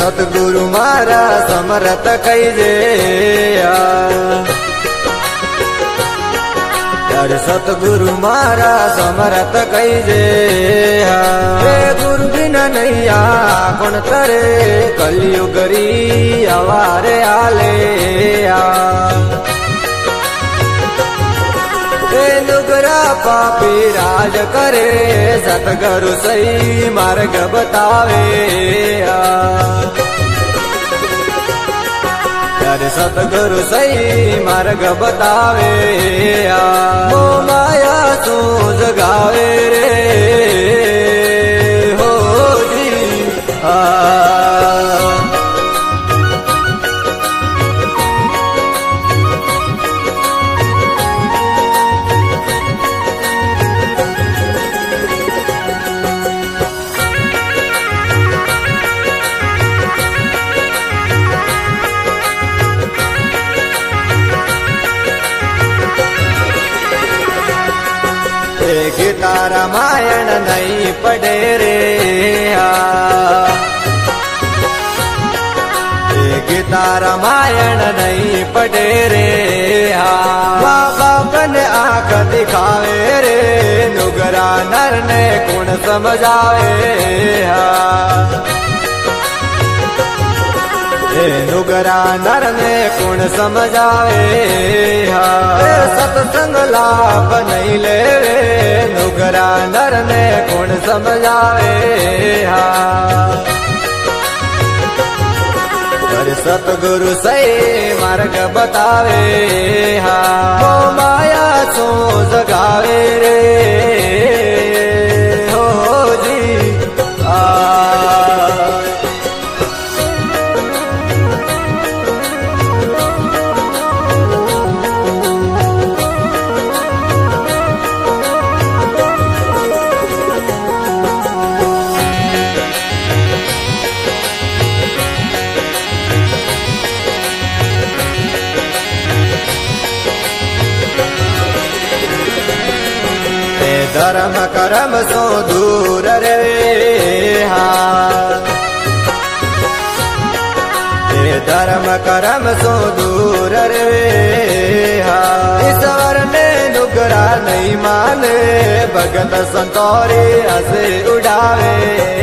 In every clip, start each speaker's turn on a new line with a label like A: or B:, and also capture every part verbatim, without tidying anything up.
A: सतगुरु मारा समरथ कहीजे यार सतगुरु मारा समरथ कहीजे हे गुरु बिना नैया कोण तरे कलियुगरी अवारे आले हे नुगरा पापी राज करे सतगुरु सही मार्ग बतावे यार सतगुरु सही मार्ग बतावे मो माया तू जगावे रे हो जी आ गीता रामायण नहीं पढ़े रे गीता रामायण नहीं पढ़े रे माँ बाप ने आँख दिखावे रे नुगरा नर ने गुण समझावे नुगरा नर ने गुण समझावे सत्संग लाभ नहीं ले नुगरा नर ने गुण समझावे सतगुरु सही मार्ग बतावे वो माया सो जगावे रे हो जी आ धर्म कर्म सो दूर रे धर्म कर्म सो दूर रे ईश्वर ने नुगरा नहीं माने भगत संतोरी हंसे उड़ावे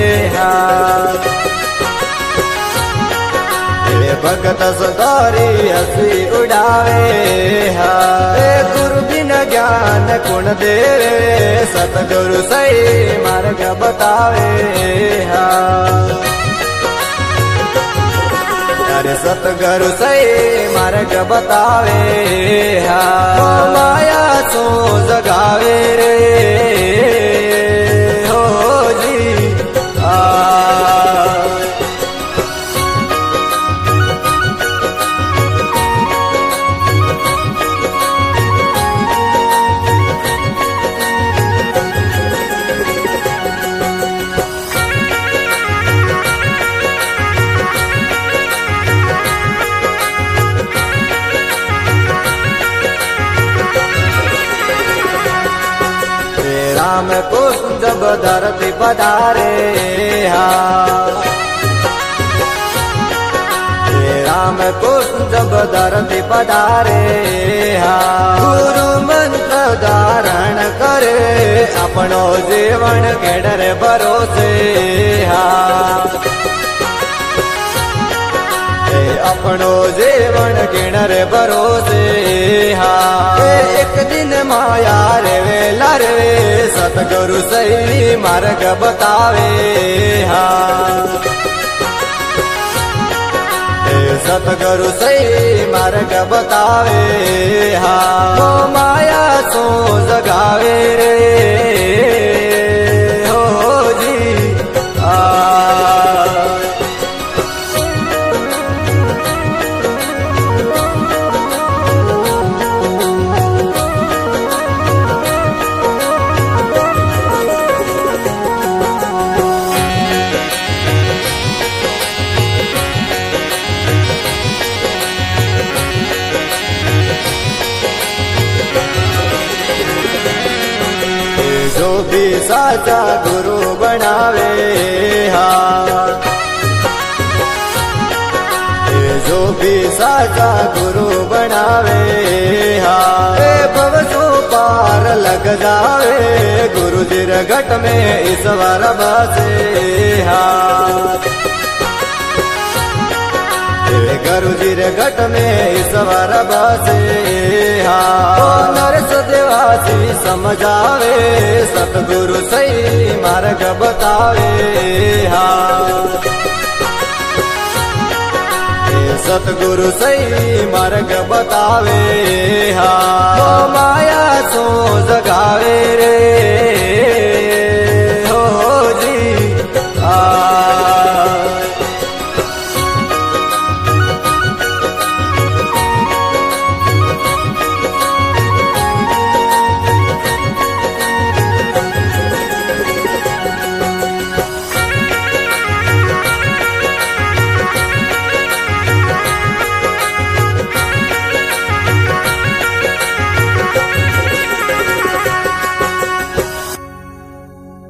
A: भगत संतोरी हंसी उड़ावे गुरु बिन ज्ञान कुण देवे सतगुरु सही मार्ग बतावे अरे सतगुरु सही मार्ग बतावे माया सो जगावे रे हो जी आ राम को जब धरती पधारे राम को जब धरती पधारे गुरु मंत्र धारण करे अपनो जीवन केडर भरोसे अपनो जीवन किणर भरोसे एक दिन माया रे वेला रे सतगुरु सही मार्ग बतावे सतगुरु सही मार्ग बतावे वो माया सो जगावे रे हो जी आ जो भी साचा गुरु बनावे साचा गुरु बनावे हाँ ए भव सो पार लग जावे गुरु जी रे घट में ईश्वर बसे हाँ गुरु जी रे घट में ईश्वर बसे हाँ नरस देवासी समझावे सतगुरु सही मार्ग बतावे हाँ सतगुरु सही मार्ग बतावे हाँ माया सो जगावे रे